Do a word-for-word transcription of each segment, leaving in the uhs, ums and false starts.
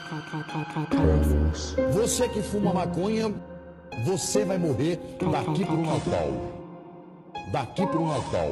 Você que fuma maconha, você vai morrer daqui pro Natal. Daqui pro Natal.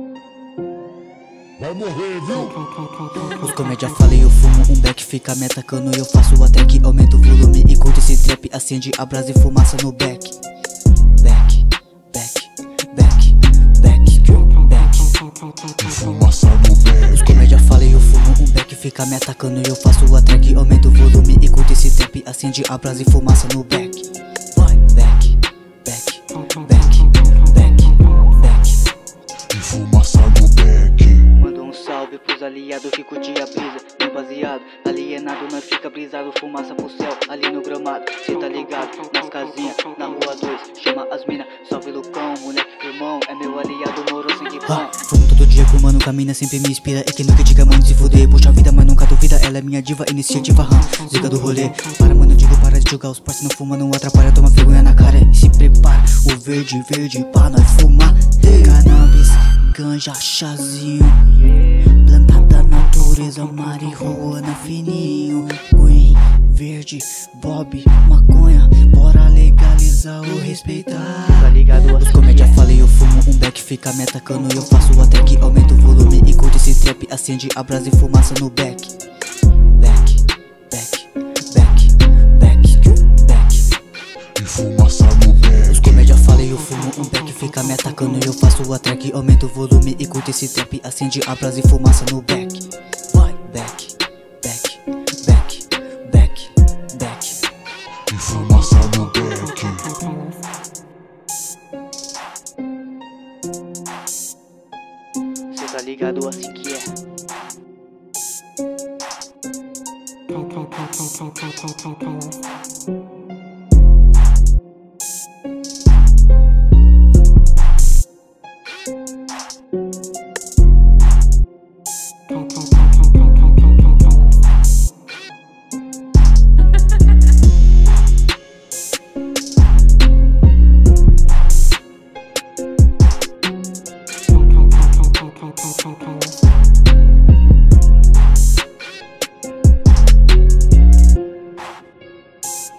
Vai morrer, viu? Os comédia falei, eu fumo um beck, fica me atacando e eu faço a track. Aumento o volume e curto esse trap, acende a brasa e fumaça no beck. Beck, beck, beck, beck, beck. Fumaça no beck. Os comédia falei, eu fumo um beck, fica me atacando e eu faço a track. Aumento o volume e curto esse trap, acende a brasa e fumaça no beck. Vai, beck, beck, beck, beck, beck. Fumaça no beck. Manda um salve pros aliados que curtia a brisa. Bem baseado, alienado, nós fica brisado. Fumaça pro céu, ali no gramado. Cê tá ligado, nas casinhas, na rua dois. Chama as mina, salve Lucão, moleque firmão. É meu aliado, moro sem que pão. Fumo todo dia com o mano, camina, sempre me inspira. E que nunca diga, mano, se fuder. Puxa a vida, mas nunca duvida. Ela é minha diva, iniciativa, ram. Zica do rolê, para mano, digo, para de jogar. Os parça não fuma, não atrapalha, toma vergonha na cara. E se prepara, o verde, verde, pra nós fumar. Cannabis, ganja, chazinho, planta da natureza, marihuana fininho. Green, verde, bob, maconha, bora legalizar ou respeitar. Tá ligado? Os comédia falei, eu fumo um beck, fica me atacando e eu faço a track. Aumento o volume e curto esse trap, acende a brasa e fumaça no beck. Beck, beck, beck, beck, beck. E fumaça no beck. Os comédia falei, eu fumo um beck, fica me atacando e eu faço a track. Aumento o volume e curto esse trap, acende a brasa e fumaça no beck. Vai, beck, beck, beck, beck, beck. E fumaça no beck. Cê tá ligado assim que é.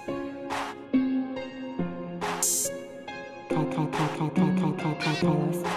Colors.